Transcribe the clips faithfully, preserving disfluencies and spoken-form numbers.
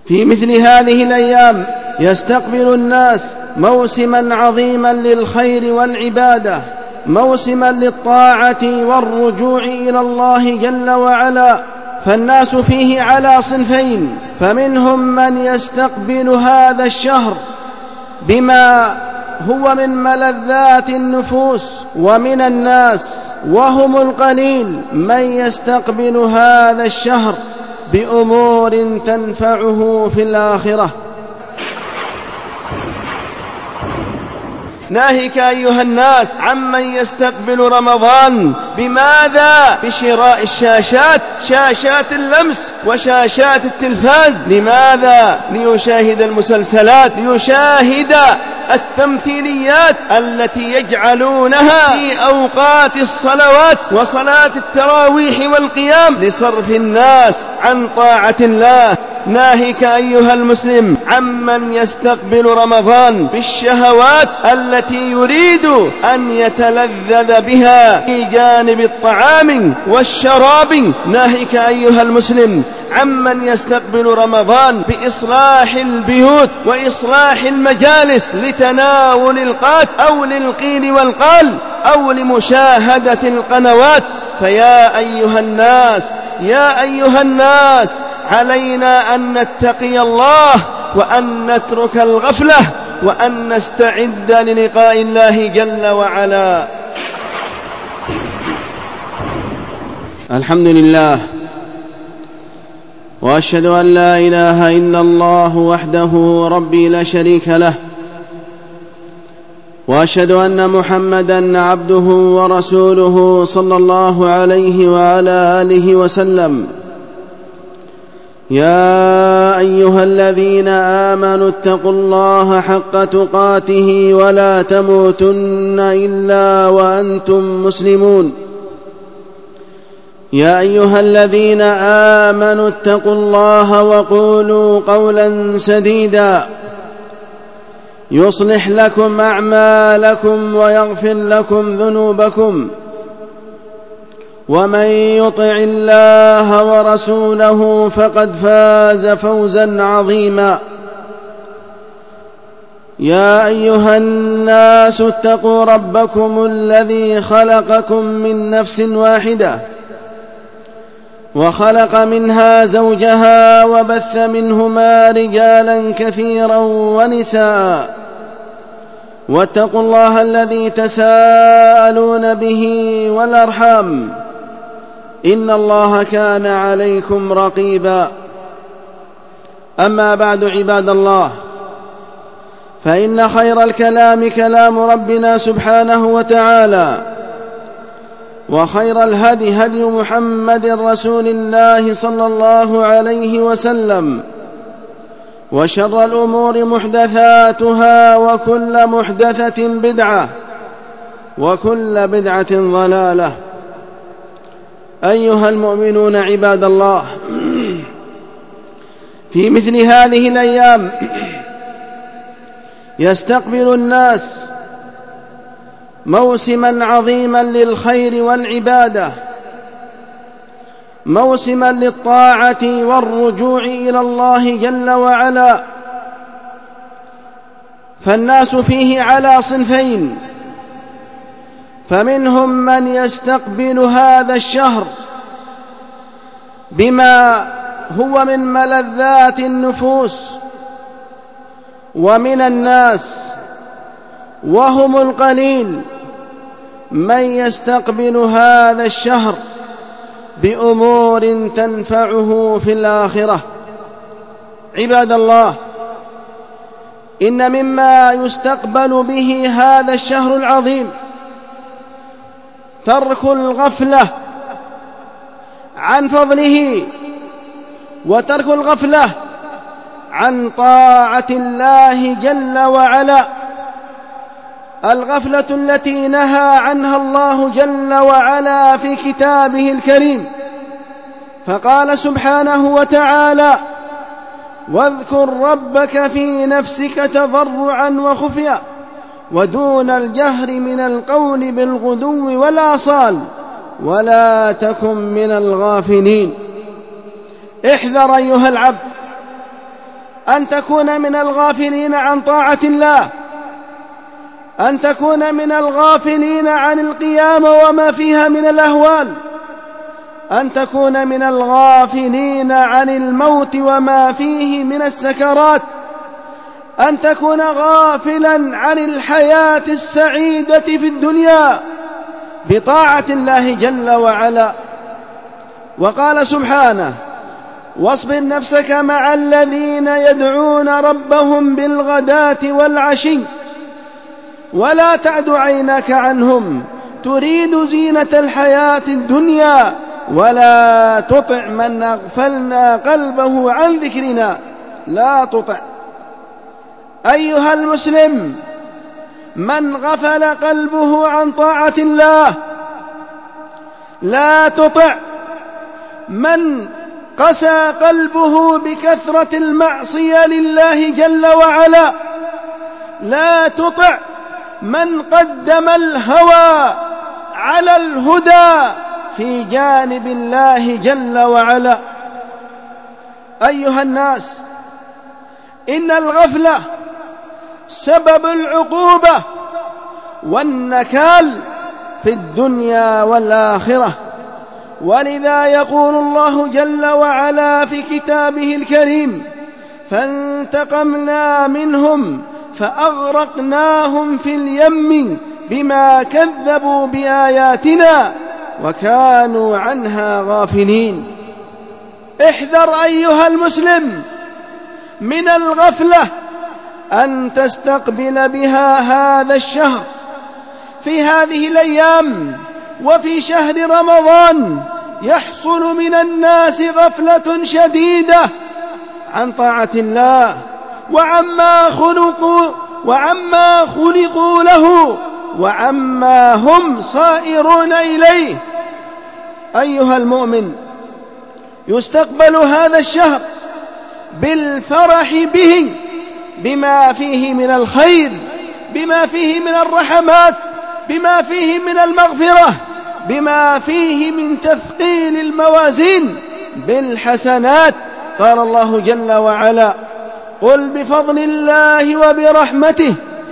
في مثل هذه الأيام يستقبل الناس موسما عظيما للخير والعبادة، موسما للطاعة والرجوع إلى الله جل وعلا، فالناس فيه على صنفين، فمنهم من يستقبل هذا الشهر بما هو من ملذات النفوس، ومن الناس وهم القليل من يستقبل هذا الشهر بأمور تنفعه في الآخرة. ناهيك أيها الناس عمن يستقبل رمضان بماذا؟ بشراء الشاشات، شاشات اللمس وشاشات التلفاز. لماذا؟ ليشاهد المسلسلات، ليشاهد التمثيليات التي يجعلونها في أوقات الصلوات وصلاة التراويح والقيام لصرف الناس عن طاعة الله. ناهيك أيها المسلم عمن يستقبل رمضان بالشهوات التي يريد أن يتلذذ بها في جانب الطعام والشراب. ناهيك أيها المسلم عمن يستقبل رمضان بإصلاح البيوت وإصلاح المجالس لتناول القات أو للقيل والقال أو لمشاهدة القنوات. فيا أيها الناس يا أيها الناس علينا أن نتقي الله وأن نترك الغفلة وأن نستعد للقاء الله جل وعلا. الحمد لله، وأشهد أن لا إله إلا الله وحده ربي لا شريك له، وأشهد أن محمدًا عبده ورسوله صلى الله عليه وعلى آله وسلم. يا أيها الذين آمنوا اتقوا الله حق تقاته ولا تموتن إلا وأنتم مسلمون. يا أيها الذين آمنوا اتقوا الله وقولوا قولا سديدا يصلح لكم أعمالكم ويغفر لكم ذنوبكم، ومن يطع الله ورسوله فقد فاز فوزا عظيما. يا أيها الناس اتقوا ربكم الذي خلقكم من نفس واحدة وخلق منها زوجها وبث منهما رجالا كثيرا ونساء، واتقوا الله الذي تساءلون به والأرحام إن الله كان عليكم رقيبا. أما بعد عباد الله، فإن خير الكلام كلام ربنا سبحانه وتعالى، وخير الهدي هدي محمد رسول الله صلى الله عليه وسلم، وشر الأمور محدثاتها، وكل محدثة بدعة، وكل بدعة ضلالة. أيها المؤمنون عباد الله، في مثل هذه الأيام يستقبل الناس موسما عظيما للخير والعبادة، موسما للطاعة والرجوع إلى الله جل وعلا، فالناس فيه على صنفين، فمنهم من يستقبل هذا الشهر بما هو من ملذات النفوس، ومن الناس وهم القليل من يستقبل هذا الشهر بأمور تنفعه في الآخرة. عباد الله، إن مما يستقبل به هذا الشهر العظيم ترك الغفلة عن فضله، وترك الغفلة عن طاعة الله جل وعلا، الغفلة التي نهى عنها الله جل وعلا في كتابه الكريم، فقال سبحانه وتعالى: واذكر ربك في نفسك تضرعا وخفيا ودون الجهر من القول بالغدو والآصال ولا تكن من الغافلين. احذر أيها العبد أن تكون من الغافلين عن طاعة الله، أن تكون من الغافلين عن القيامة وما فيها من الأهوال، أن تكون من الغافلين عن الموت وما فيه من السكرات، أن تكون غافلا عن الحياة السعيدة في الدنيا بطاعة الله جل وعلا. وقال سبحانه: واصبر نفسك مع الذين يدعون ربهم بالغداة والعشي ولا تعد عيناك عنهم تريد زينة الحياة الدنيا ولا تطع من أغفلنا قلبه عن ذكرنا. لا تطع أيها المسلم من غفل قلبه عن طاعة الله، لا تطع من قسى قلبه بكثرة المعصية لله جل وعلا، لا تطع من قدم الهوى على الهدى في جانب الله جل وعلا. أيها الناس، إن الغفلة سبب العقوبة والنكال في الدنيا والآخرة، ولذا يقول الله جل وعلا في كتابه الكريم: فانتقمنا منهم فأغرقناهم في اليم بما كذبوا بآياتنا وكانوا عنها غافلين. احذر أيها المسلم من الغفلة أن تستقبل بها هذا الشهر في هذه الأيام وفي شهر رمضان. يحصل من الناس غفلة شديدة عن طاعة الله وعما خلقوا وعما خلقوا له وعما هم صائرون إليه. أيها المؤمن، يستقبل هذا الشهر بالفرح به، بما فيه من الخير، بما فيه من الرحمات، بما فيه من المغفرة، بما فيه من تثقيل الموازين بالحسنات. قال الله جل وعلا: قل بفضل الله وبرحمته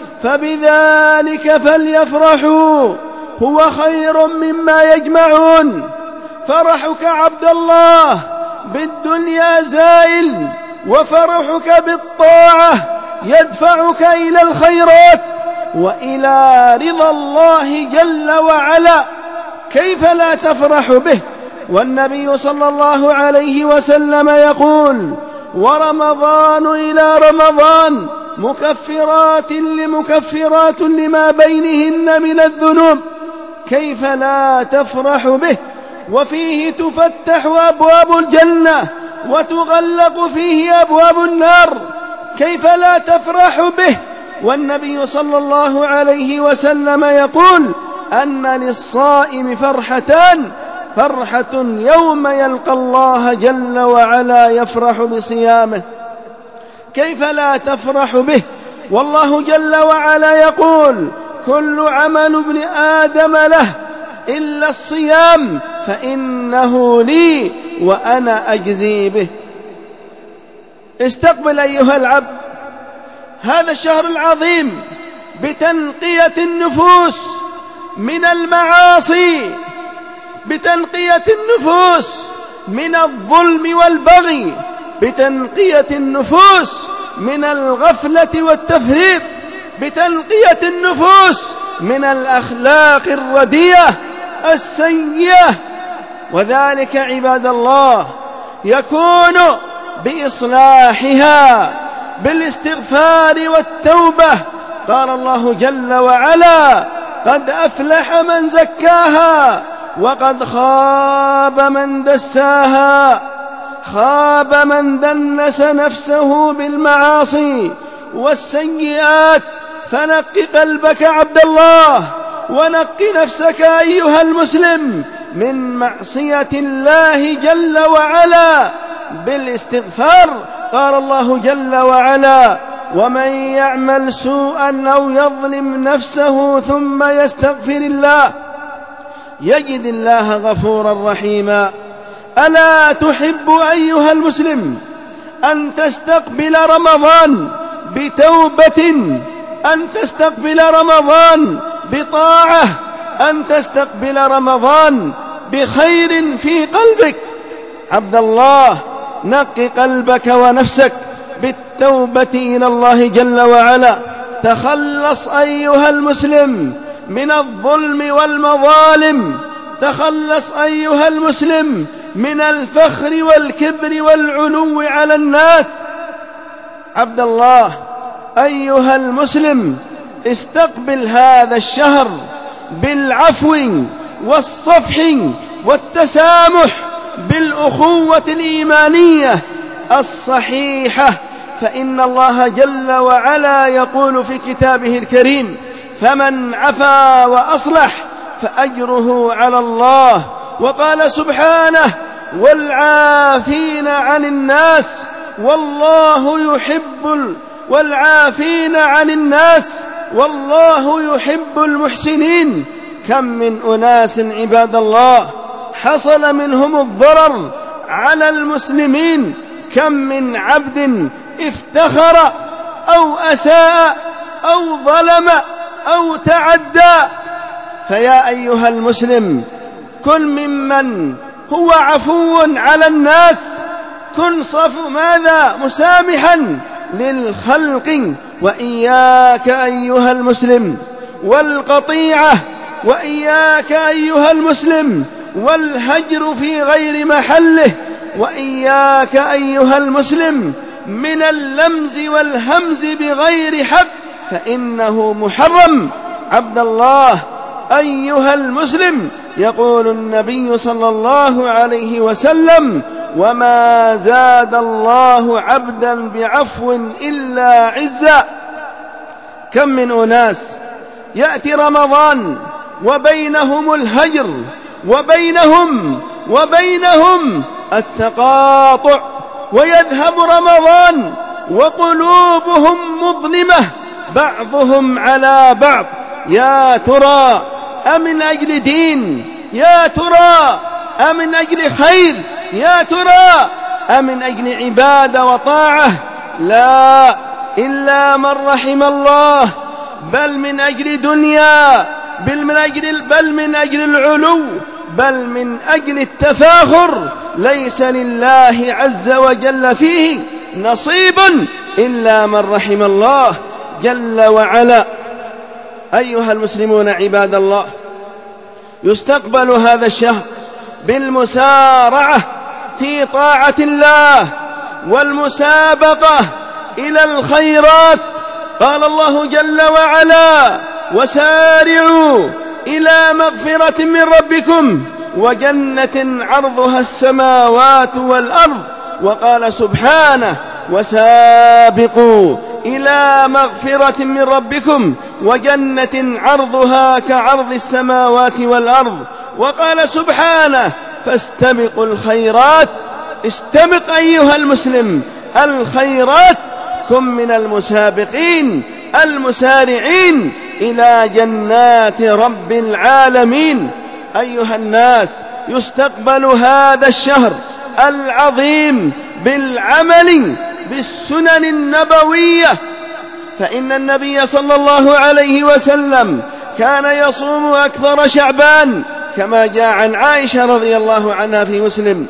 فبذلك فليفرحوا هو خير مما يجمعون. فرحك عبد الله بالدنيا زائل، وفرحك بالطاعة يدفعك إلى الخيرات وإلى رضا الله جل وعلا. كيف لا تفرح به؟ والنبي صلى الله عليه وسلم يقول: ورمضان إلى رمضان مكفرات لمكفرات لما بينهن من الذنوب. كيف لا تفرح به؟ وفيه تفتح أبواب الجنة وتغلق فيه أبواب النار. كيف لا تفرح به؟ والنبي صلى الله عليه وسلم يقول أن للصائم فرحتان: فرحة يوم يلقى الله جل وعلا يفرح بصيامه. كيف لا تفرح به؟ والله جل وعلا يقول: كل عمل ابن آدم له إلا الصيام فإنه لي وأنا أجزي به. استقبل أيها العبد هذا الشهر العظيم بتنقية النفوس من المعاصي، بتنقية النفوس من الظلم والبغي، بتنقية النفوس من الغفلة والتفريط، بتنقية النفوس من الأخلاق الرديئة السيئة. وذلك عباد الله يكون بإصلاحها بالاستغفار والتوبة. قال الله جل وعلا: قد أفلح من زكاها وقد خاب من دساها. خاب من دنس نفسه بالمعاصي والسيئات. فنق قلبك عبد الله، ونق نفسك أيها المسلم من معصية الله جل وعلا بالاستغفار. قال الله جل وعلا: ومن يعمل سوءا أو يظلم نفسه ثم يستغفر الله يجد الله غفورا رحيما. ألا تحب أيها المسلم أن تستقبل رمضان بتوبة، أن تستقبل رمضان بطاعة، أن تستقبل رمضان بخير في قلبك. عبد الله، نق قلبك ونفسك بالتوبة إلى الله جل وعلا. تخلص أيها المسلم من الظلم والمظالم، تخلص أيها المسلم من الفخر والكبر والعلو على الناس. عبد الله أيها المسلم، استقبل هذا الشهر بالعفو والصفح والتسامح، بالأخوة الإيمانية الصحيحة، فإن الله جل وعلا يقول في كتابه الكريم: فمن عفا وأصلح فأجره على الله. وقال سبحانه: والعافين عن الناس والله يحب والعافين عن الناس والله يحب المحسنين. كم من أناس عباد الله حصل منهم الضرر على المسلمين، كم من عبد افتخر أو أساء أو ظلم أو تعدى. فيا أيها المسلم، كن ممن هو عفو على الناس، كن صف ماذا مسامحا للخلق. وإياك أيها المسلم والقطيعة، وإياك أيها المسلم والهجر في غير محله، وإياك أيها المسلم من اللمز والهمز بغير حق، فإنه محرم. عبد الله أيها المسلم، يقول النبي صلى الله عليه وسلم: وما زاد الله عبدا بعفو إلا عزا. كم من أناس يأتي رمضان وبينهم الهجر، وبينهم وبينهم التقاطع، ويذهب رمضان وقلوبهم مظلمة بعضهم على بعض. يا ترى أمن أجل دين؟ يا ترى أمن أجل خير؟ يا ترى أمن أجل عبادة وطاعة؟ لا، إلا من رحم الله، بل من أجل دنيا، بل من أجل, بل من أجل العلو، بل من أجل التفاخر. ليس لله عز وجل فيه نصيب إلا من رحم الله جل وعلا. أيها المسلمون عباد الله، يستقبل هذا الشهر بالمسارعة في طاعة الله والمسابقة إلى الخيرات. قال الله جل وعلا: وسارعوا إلى مغفرة من ربكم وجنة عرضها السماوات والأرض. وقال سبحانه: وسابقوا إلى مغفرة من ربكم وجنة عرضها كعرض السماوات والأرض. وقال سبحانه: فاستبقوا الخيرات. استبق أيها المسلم الخيرات، كن من المسابقين المسارعين إلى جنات رب العالمين. أيها الناس، يستقبل هذا الشهر العظيم بالعمل بالسنن النبوية، فإن النبي صلى الله عليه وسلم كان يصوم أكثر شعبان، كما جاء عن عائشة رضي الله عنها في مسلم.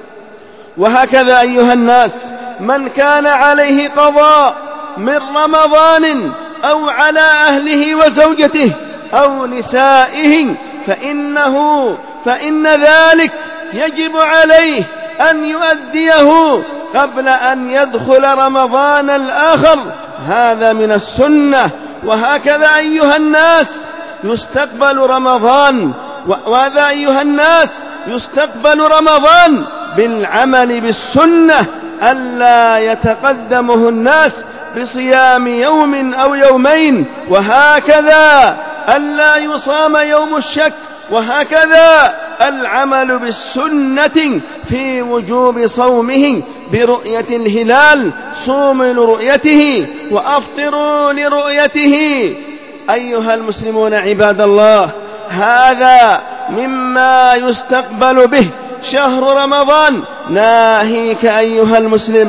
وهكذا أيها الناس، من كان عليه قضاء من رمضان أو على أهله وزوجته أو نسائه فإنه فإن ذلك يجب عليه أن يؤديه قبل أن يدخل رمضان الآخر. هذا من السنة. وهكذا أيها الناس يستقبل رمضان وهذا أيها الناس يستقبل رمضان بالعمل بالسنة، ألا يتقدمه الناس بصيام يوم أو يومين، وهكذا ألا يصام يوم الشك، وهكذا العمل بالسنة في وجوب صومه برؤية الهلال. صوموا لرؤيته وأفطروا لرؤيته. أيها المسلمون عباد الله، هذا مما يستقبل به شهر رمضان. ناهيك أيها المسلم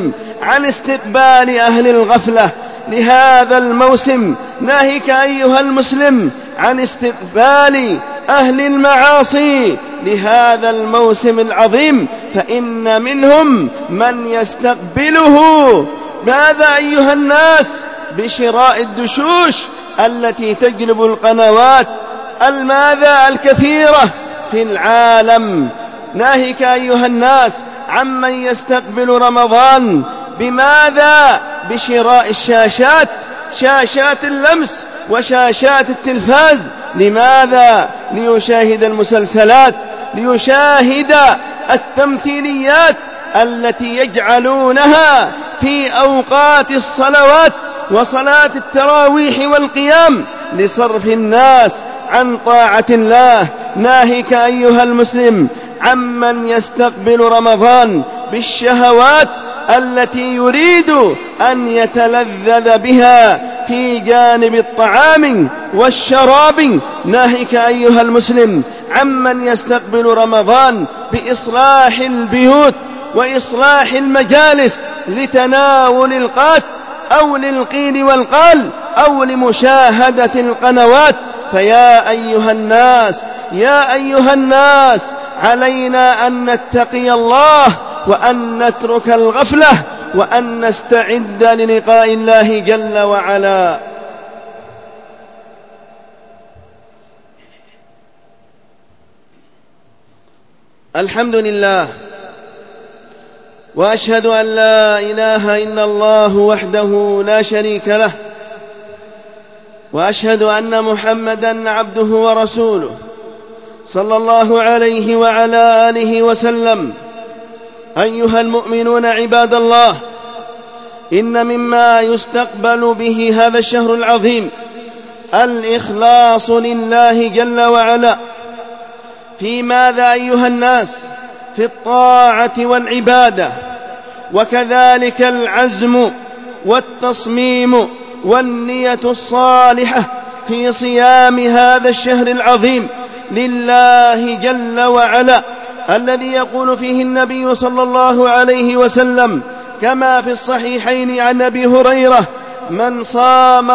عن استقبال أهل الغفلة لهذا الموسم، ناهيك أيها المسلم عن استقبال أهل المعاصي لهذا الموسم العظيم، فإن منهم من يستقبله ماذا أيها الناس؟ بشراء الدشوش التي تجلب القنوات الماذا الكثيرة في العالم. ناهيك أيها الناس عمن يستقبل رمضان بماذا؟ بشراء الشاشات، شاشات اللمس وشاشات التلفاز. لماذا؟ ليشاهد المسلسلات، ليشاهد التمثيليات التي يجعلونها في أوقات الصلوات وصلاة التراويح والقيام لصرف الناس عن طاعة الله. ناهيك أيها المسلم عمن يستقبل رمضان بالشهوات التي يريد أن يتلذذ بها في جانب الطعام والشراب. ناهيك أيها المسلم عمن يستقبل رمضان بإصلاح البيوت وإصلاح المجالس لتناول القات أو للقيل والقال أو لمشاهدة القنوات. فيا أيها الناس يا أيها الناس علينا أن نتقي الله وأن نترك الغفلة وأن نستعد للقاء الله جل وعلا. الحمد لله، وأشهد أن لا إله إلا الله وحده لا شريك له، وأشهد أن محمدًا عبده ورسوله صلى الله عليه وعلى آله وسلم. أيها المؤمنون عباد الله، إن مما يستقبل به هذا الشهر العظيم الإخلاص لله جل وعلا في ماذا أيها الناس؟ في الطاعة والعبادة، وكذلك العزم والتصميم والنية الصالحة في صيام هذا الشهر العظيم لله جل وعلا، الذي يقول فيه النبي صلى الله عليه وسلم كما في الصحيحين عن أبي هريرة: من صام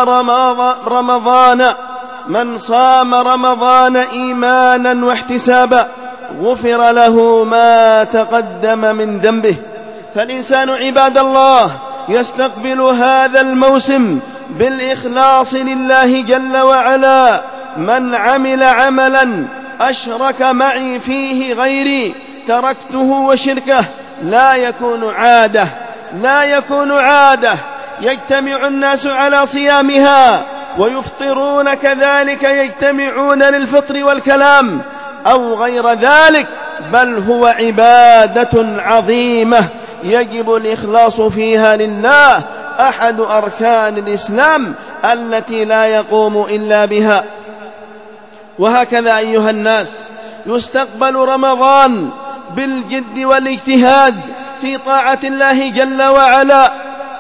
رمضان من صام رمضان إيمانا واحتسابا غفر له ما تقدم من ذنبه. فالإنسان عباد الله يستقبل هذا الموسم بالإخلاص لله جل وعلا. من عمل عملا أشرك معي فيه غيري تركته وشركه لا يكون عادة لا يكون عادة يجتمع الناس على صيامها ويفطرون كذلك يجتمعون للفطر والكلام أو غير ذلك، بل هو عبادة عظيمة يجب الإخلاص فيها لله، أحد أركان الإسلام التي لا يقوم إلا بها. وهكذا أيها الناس يستقبل رمضان بالجد والاجتهاد في طاعة الله جل وعلا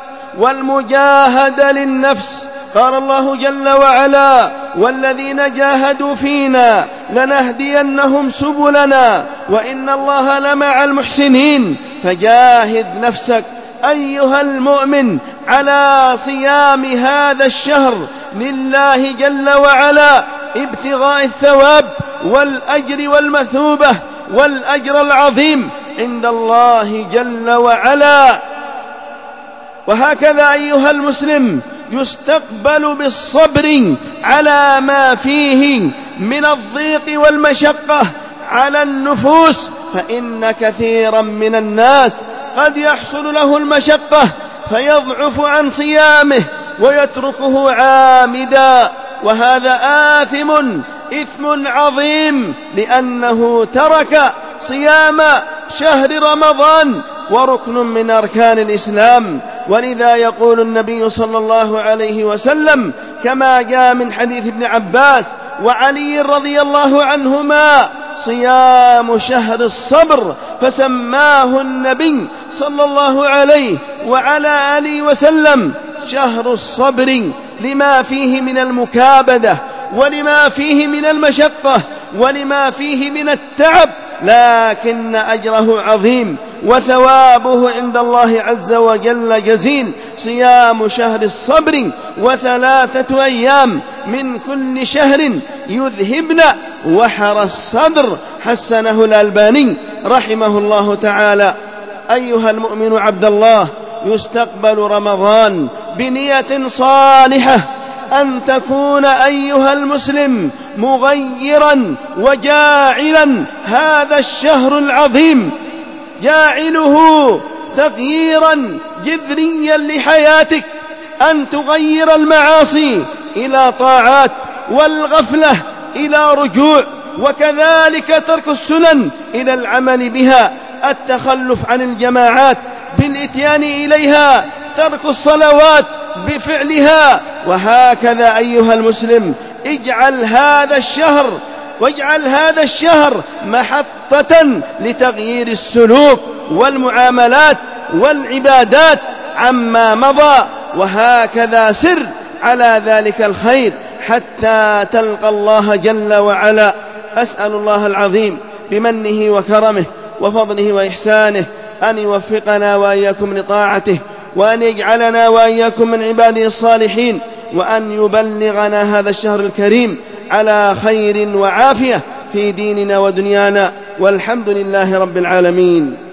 والمجاهدة للنفس. قال الله جل وعلا: والذين جاهدوا فينا لنهدينهم سبلنا وإن الله لمع المحسنين. فجاهد نفسك أيها المؤمن على صيام هذا الشهر لله جل وعلا ابتغاء الثواب والأجر والمثوبة والأجر العظيم عند الله جل وعلا. وهكذا أيها المسلم يستقبل بالصبر على ما فيه من الضيق والمشقة على النفوس، فإن كثيرا من الناس قد يحصل له المشقة فيضعف عن صيامه ويتركه عامدا، وهذا آثم إثم عظيم لأنه ترك صيام شهر رمضان وركن من أركان الإسلام. ولذا يقول النبي صلى الله عليه وسلم كما جاء من حديث ابن عباس وعلي رضي الله عنهما: صيام شهر الصبر، فسماه النبي صلى الله عليه وعلى آله وسلم شهر الصبر لما فيه من المكابدة ولما فيه من المشقة ولما فيه من التعب لكن أجره عظيم وثوابه عند الله عز وجل جزيل. صيام شهر الصبر وثلاثة أيام من كل شهر يذهبن وحر الصدر، حسنه الألباني رحمه الله تعالى. أيها المؤمن عبد الله، يستقبل رمضان بنية صالحة، أن تكون أيها المسلم مغيرا وجاعلا هذا الشهر العظيم، جاعله تغييرا جذريا لحياتك، أن تغير المعاصي إلى طاعات والغفلة إلى رجوع، وكذلك ترك السنن إلى العمل بها، التخلف عن الجماعات بالإتيان إليها، ترك الصلوات بفعلها. وهكذا أيها المسلم اجعل هذا الشهر واجعل هذا الشهر محطة لتغيير السلوك والمعاملات والعبادات عما مضى، وهكذا سر على ذلك الخير حتى تلقى الله جل وعلا. أسأل الله العظيم بمنه وكرمه وفضله وإحسانه أن يوفقنا وإياكم لطاعته، وأن يجعلنا وإياكم من عباده الصالحين، وأن يبلغنا هذا الشهر الكريم على خير وعافية في ديننا ودنيانا، والحمد لله رب العالمين.